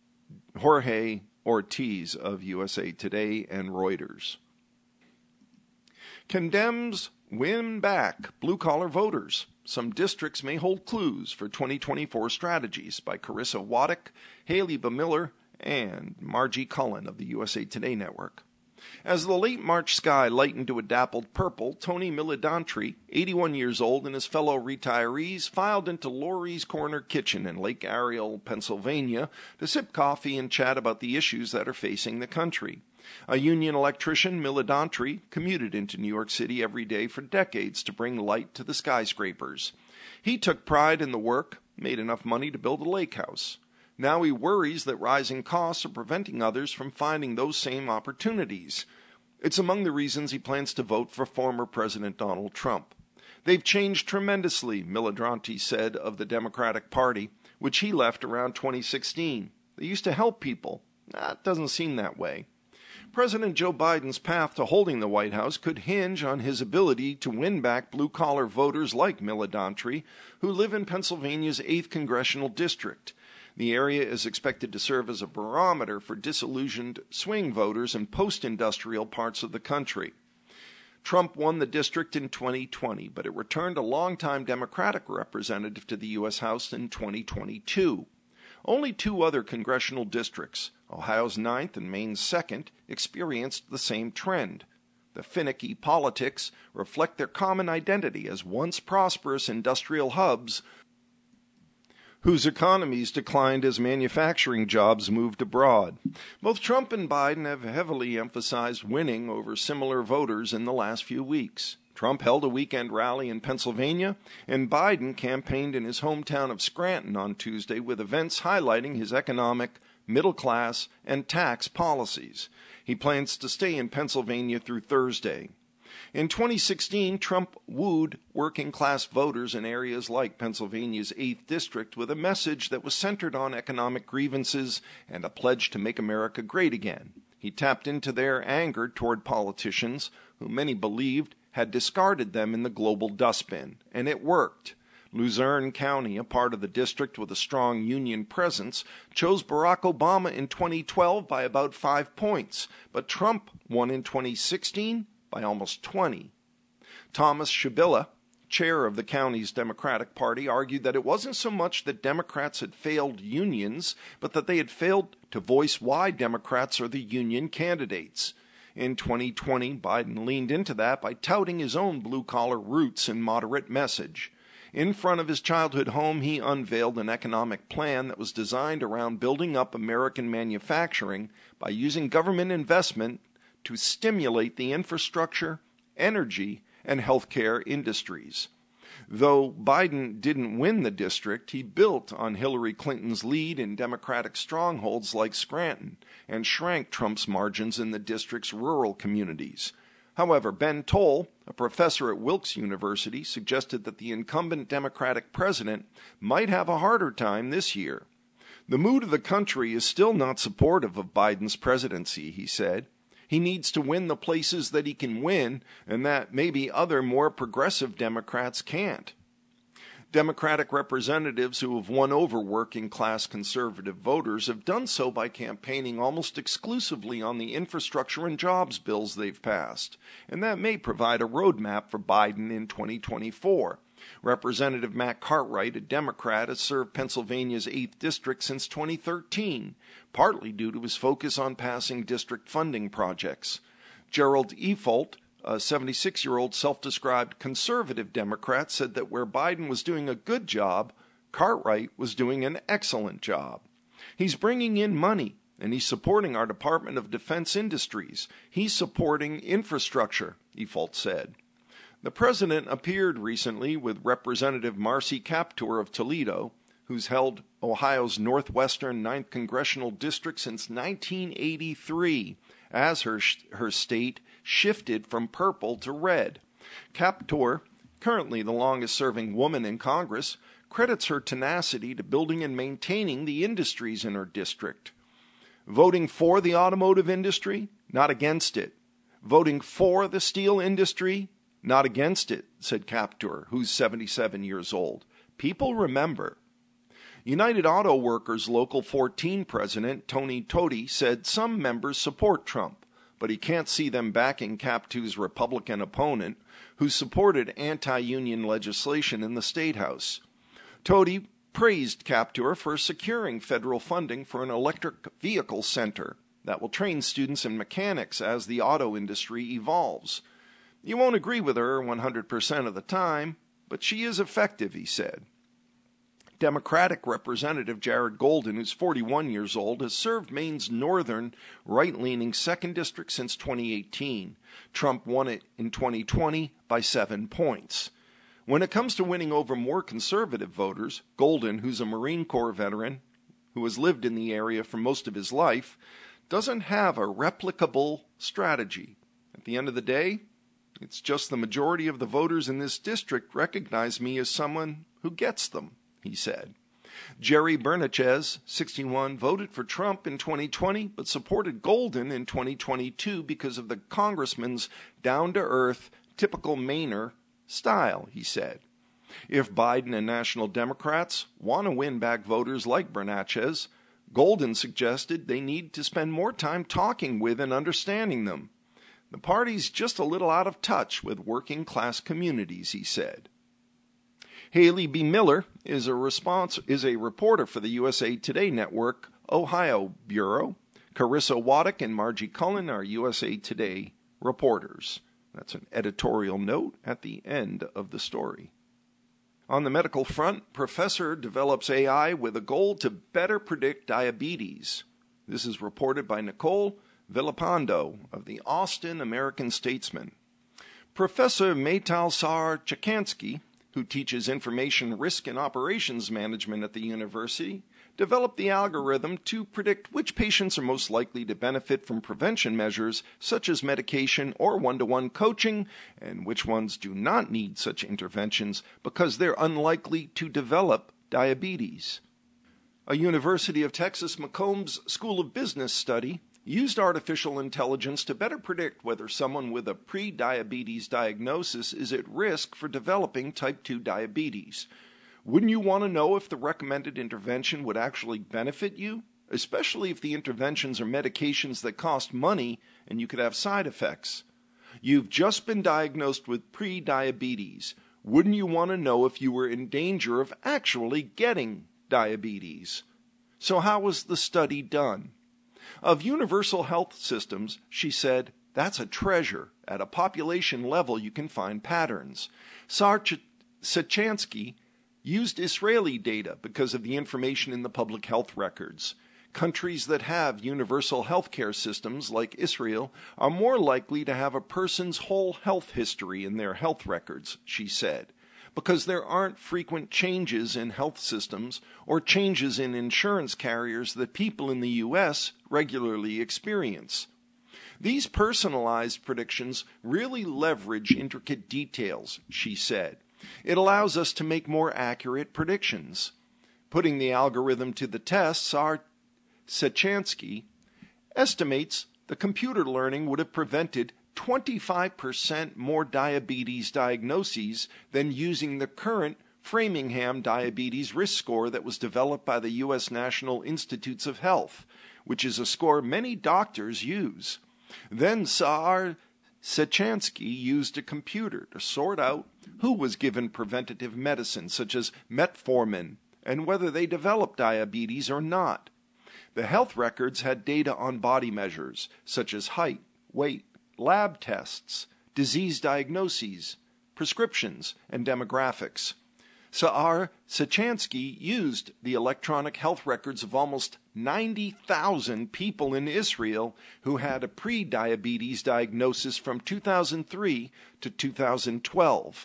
Jorge Ortiz of U S A Today and Reuters. Condemns win back blue-collar voters. Some districts may hold clues for twenty twenty-four strategies, by Carissa Waddick, Haley Bamiller, and Margie Cullen of the U S A Today Network. As the late March sky lightened to a dappled purple, Tony Milidantri, eighty-one years old, and his fellow retirees filed into Laurie's Corner Kitchen in Lake Ariel, Pennsylvania, to sip coffee and chat about the issues that are facing the country. A union electrician, Milidantri commuted into New York City every day for decades to bring light to the skyscrapers. He took pride in the work, made enough money to build a lake house. Now he worries that rising costs are preventing others from finding those same opportunities. It's among the reasons he plans to vote for former President Donald Trump. They've changed tremendously, Milidantri said of the Democratic Party, which he left around twenty sixteen. They used to help people. That doesn't seem that way. President Joe Biden's path to holding the White House could hinge on his ability to win back blue-collar voters like Milidantri, who live in Pennsylvania's eighth Congressional District. The area is expected to serve as a barometer for disillusioned swing voters in post-industrial parts of the country. Trump won the district in twenty twenty, but it returned a longtime Democratic representative to the U S House in twenty twenty-two. Only two other congressional districts, Ohio's ninth and Maine's second, experienced the same trend. The finicky politics reflect their common identity as once prosperous industrial hubs whose economies declined as manufacturing jobs moved abroad. Both Trump and Biden have heavily emphasized winning over similar voters in the last few weeks. Trump held a weekend rally in Pennsylvania, and Biden campaigned in his hometown of Scranton on Tuesday with events highlighting his economic, middle class, and tax policies. He plans to stay in Pennsylvania through Thursday. In twenty sixteen, Trump wooed working-class voters in areas like Pennsylvania's eighth District with a message that was centered on economic grievances and a pledge to make America great again. He tapped into their anger toward politicians who many believed had discarded them in the global dustbin, and it worked. Luzerne County, a part of the district with a strong union presence, chose Barack Obama in twenty twelve by about five points, but Trump won in twenty sixteen by almost twenty. Thomas Shabilla, chair of the county's Democratic Party, argued that it wasn't so much that Democrats had failed unions, but that they had failed to voice why Democrats are the union candidates. In twenty twenty, Biden leaned into that by touting his own blue-collar roots and moderate message. In front of his childhood home, he unveiled an economic plan that was designed around building up American manufacturing by using government investment to stimulate the infrastructure, energy, and healthcare industries. Though Biden didn't win the district, he built on Hillary Clinton's lead in Democratic strongholds like Scranton and shrank Trump's margins in the district's rural communities. However, Ben Toll, a professor at Wilkes University, suggested that the incumbent Democratic president might have a harder time this year. The mood of the country is still not supportive of Biden's presidency, he said. He needs to win the places that he can win, and that maybe other more progressive Democrats can't. Democratic representatives who have won over working-class conservative voters have done so by campaigning almost exclusively on the infrastructure and jobs bills they've passed, and that may provide a roadmap for Biden in twenty twenty-four. Representative Matt Cartwright, a Democrat, has served Pennsylvania's eighth District since twenty thirteen, partly due to his focus on passing district funding projects. Gerald Efalt, a seventy-six-year-old self-described conservative Democrat, said that where Biden was doing a good job, Cartwright was doing an excellent job. He's bringing in money, and he's supporting our Department of Defense Industries. He's supporting infrastructure, Efalt said. The president appeared recently with Representative Marcy Kaptur of Toledo, who's held Ohio's northwestern ninth Congressional District since nineteen eighty-three, as her, her state shifted from purple to red. Kaptur, currently the longest-serving woman in Congress, credits her tenacity to building and maintaining the industries in her district. Voting for the automotive industry, not against it. Voting for the steel industry, not against it, said Kaptur, who's seventy-seven years old. People remember. United Auto Workers Local fourteen President Tony Todt said some members support Trump, but he can't see them backing Kaptur's Republican opponent, who supported anti-union legislation in the State House. Todt praised Kaptur for securing federal funding for an electric vehicle center that will train students and mechanics as the auto industry evolves. You won't agree with her one hundred percent of the time, but she is effective, he said. Democratic Representative Jared Golden, who's forty-one years old, has served Maine's northern, right-leaning second District since twenty eighteen. Trump won it in twenty twenty by seven points. When it comes to winning over more conservative voters, Golden, who's a Marine Corps veteran who has lived in the area for most of his life, doesn't have a replicable strategy. At the end of the day, it's just the majority of the voters in this district recognize me as someone who gets them, he said. Jerry Bernatchez, sixty-one, voted for Trump in twenty twenty, but supported Golden in twenty twenty-two because of the congressman's down-to-earth, typical Mainer style, he said. If Biden and National Democrats want to win back voters like Bernatchez, Golden suggested they need to spend more time talking with and understanding them. The party's just a little out of touch with working class communities, he said. Haley B. Miller is a response is a reporter for the U S A Today Network Ohio Bureau. Carissa Waddick and Margie Cullen are U S A Today reporters. That's an editorial note at the end of the story. On the medical front, professor develops A I with a goal to better predict diabetes. This is reported by Nicole Villalpando of the Austin American-Statesman. Professor Maytal Sar-Chikansky, who teaches information risk and operations management at the university, developed the algorithm to predict which patients are most likely to benefit from prevention measures such as medication or one-to-one coaching, and which ones do not need such interventions because they're unlikely to develop diabetes. A University of Texas McCombs School of Business study used artificial intelligence to better predict whether someone with a pre-diabetes diagnosis is at risk for developing type two diabetes. Wouldn't you want to know if the recommended intervention would actually benefit you, especially if the interventions are medications that cost money and you could have side effects? You've just been diagnosed with pre-diabetes. Wouldn't you want to know if you were in danger of actually getting diabetes? So how was the study done? Of universal health systems, she said, that's a treasure. At a population level, you can find patterns. Sar-Chikansky used Israeli data because of the information in the public health records. Countries that have universal health care systems, like Israel, are more likely to have a person's whole health history in their health records, she said, because there aren't frequent changes in health systems or changes in insurance carriers that people in the U S regularly experience. These personalized predictions really leverage intricate details, she said. It allows us to make more accurate predictions. Putting the algorithm to the test, Sar-Chikansky estimates the computer learning would have prevented twenty-five percent more diabetes diagnoses than using the current Framingham Diabetes Risk Score that was developed by the U S National Institutes of Health, which is a score many doctors use. Then Sar-Chikansky used a computer to sort out who was given preventative medicine such as metformin and whether they developed diabetes or not. The health records had data on body measures such as height, weight, lab tests, disease diagnoses, prescriptions, and demographics. Sar-Chikansky used the electronic health records of almost ninety thousand people in Israel who had a pre-diabetes diagnosis from two thousand three to two thousand twelve.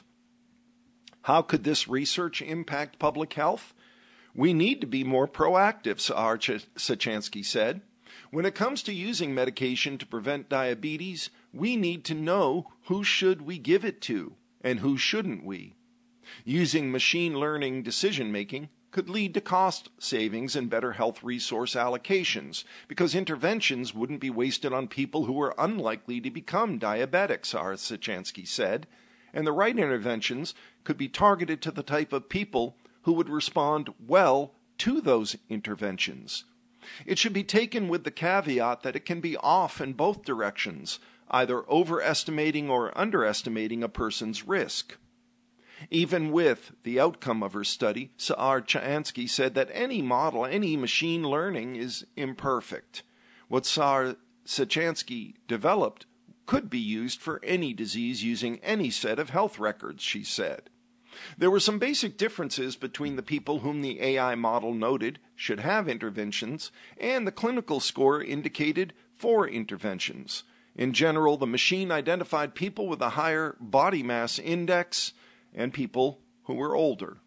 How could this research impact public health? We need to be more proactive, Sar-Chikansky said. When it comes to using medication to prevent diabetes, we need to know who should we give it to and who shouldn't we. Using machine learning decision-making could lead to cost savings and better health resource allocations because interventions wouldn't be wasted on people who are unlikely to become diabetic, Sar-Chikansky said, and the right interventions could be targeted to the type of people who would respond well to those interventions. It should be taken with the caveat that it can be off in both directions, either overestimating or underestimating a person's risk. Even with the outcome of her study, Sar-Chikansky said that any model, any machine learning is imperfect. What Sar-Chikansky developed could be used for any disease using any set of health records, she said. There were some basic differences between the people whom the A I model noted should have interventions and the clinical score indicated for interventions. In general, the machine identified people with a higher body mass index and people who were older.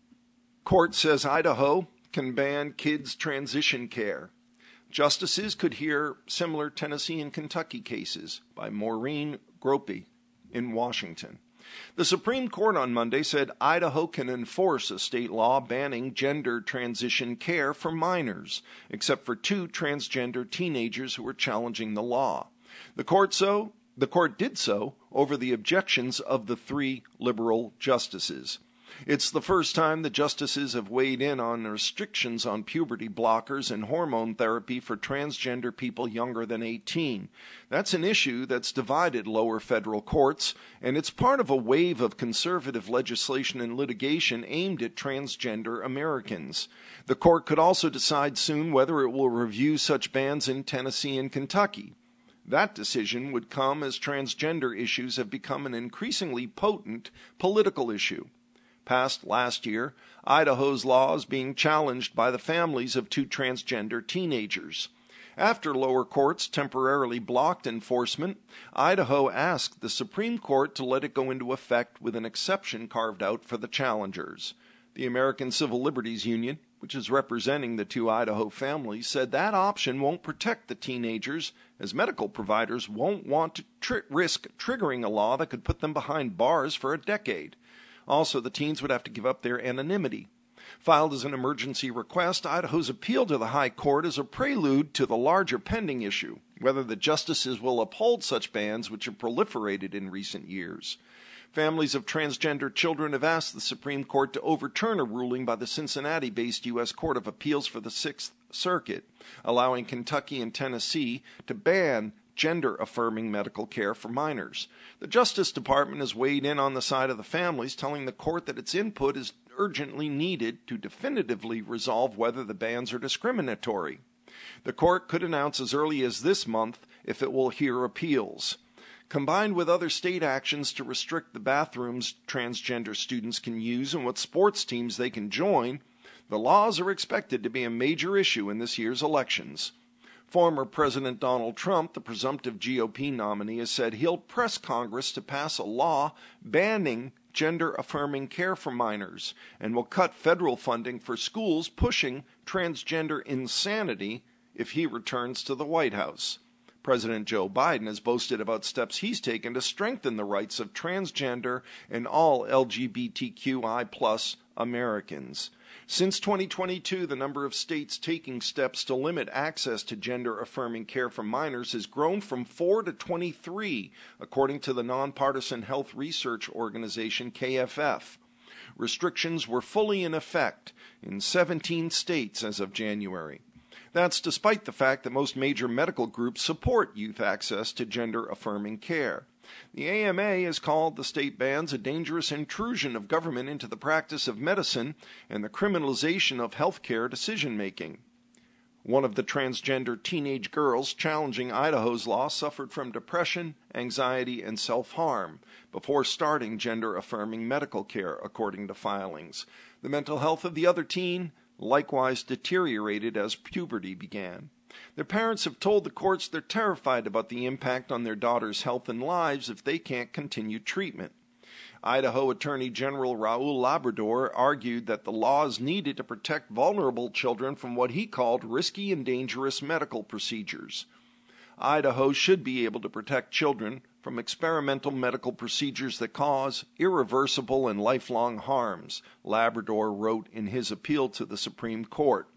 Court says Idaho can ban kids' transition care. Justices could hear similar Tennessee and Kentucky cases by Maureen Gropey in Washington. The Supreme Court on Monday said Idaho can enforce a state law banning gender transition care for minors, except for two transgender teenagers who were challenging the law. The court so The court did so over the objections of the three liberal justices. It's the first time the justices have weighed in on restrictions on puberty blockers and hormone therapy for transgender people younger than eighteen. That's an issue that's divided lower federal courts, and it's part of a wave of conservative legislation and litigation aimed at transgender Americans. The court could also decide soon whether it will review such bans in Tennessee and Kentucky. That decision would come as transgender issues have become an increasingly potent political issue. Passed last year, Idaho's law is being challenged by the families of two transgender teenagers. After lower courts temporarily blocked enforcement, Idaho asked the Supreme Court to let it go into effect with an exception carved out for the challengers. The American Civil Liberties Union, which is representing the two Idaho families, said that option won't protect the teenagers, as medical providers won't want to tri- risk triggering a law that could put them behind bars for a decade. Also, the teens would have to give up their anonymity. Filed as an emergency request, Idaho's appeal to the High Court is a prelude to the larger pending issue, whether the justices will uphold such bans which have proliferated in recent years. Families of transgender children have asked the Supreme Court to overturn a ruling by the Cincinnati-based U S Court of Appeals for the Sixth Circuit, allowing Kentucky and Tennessee to ban gender-affirming medical care for minors. The Justice Department has weighed in on the side of the families, telling the court that its input is urgently needed to definitively resolve whether the bans are discriminatory. The court could announce as early as this month if it will hear appeals. Combined with other state actions to restrict the bathrooms transgender students can use and what sports teams they can join, the laws are expected to be a major issue in this year's elections. Former President Donald Trump, the presumptive G O P nominee, has said he'll press Congress to pass a law banning gender-affirming care for minors and will cut federal funding for schools pushing transgender insanity if he returns to the White House. President Joe Biden has boasted about steps he's taken to strengthen the rights of transgender and all L G B T Q I plus Americans. Since twenty twenty-two, the number of states taking steps to limit access to gender-affirming care for minors has grown from four to twenty-three, according to the nonpartisan health research organization K F F. Restrictions were fully in effect in seventeen states as of January. That's despite the fact that most major medical groups support youth access to gender-affirming care. The A M A has called the state bans a dangerous intrusion of government into the practice of medicine and the criminalization of healthcare decision-making. One of the transgender teenage girls challenging Idaho's law suffered from depression, anxiety, and self-harm before starting gender-affirming medical care, according to filings. The mental health of the other teen likewise deteriorated as puberty began. Their parents have told the courts they're terrified about the impact on their daughter's health and lives if they can't continue treatment. Idaho Attorney General Raul Labrador argued that the law is needed to protect vulnerable children from what he called risky and dangerous medical procedures. Idaho should be able to protect children from experimental medical procedures that cause irreversible and lifelong harms, Labrador wrote in his appeal to the Supreme Court.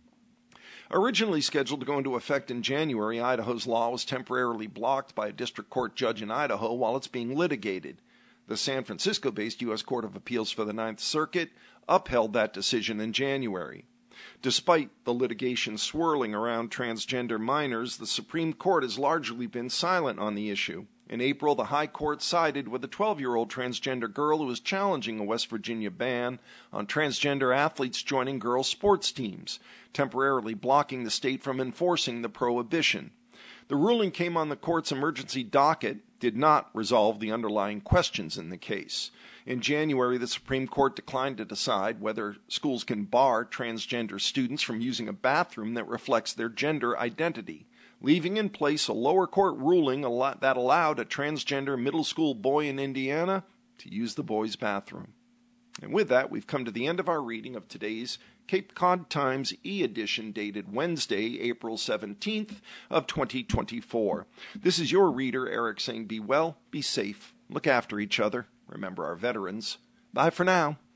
Originally scheduled to go into effect in January, Idaho's law was temporarily blocked by a district court judge in Idaho while it's being litigated. The San Francisco-based U S Court of Appeals for the Ninth Circuit upheld that decision in January. Despite the litigation swirling around transgender minors, the Supreme Court has largely been silent on the issue. In April, the High Court sided with a twelve-year-old transgender girl who was challenging a West Virginia ban on transgender athletes joining girls' sports teams, temporarily blocking the state from enforcing the prohibition. The ruling came on the court's emergency docket, did not resolve the underlying questions in the case. In January, the Supreme Court declined to decide whether schools can bar transgender students from using a bathroom that reflects their gender identity, leaving in place a lower court ruling that allowed a transgender middle school boy in Indiana to use the boys' bathroom. And with that, we've come to the end of our reading of today's Cape Cod Times e-edition dated Wednesday, April seventeenth of twenty twenty-four. This is your reader, Eric, saying be well, be safe, look after each other, remember our veterans. Bye for now.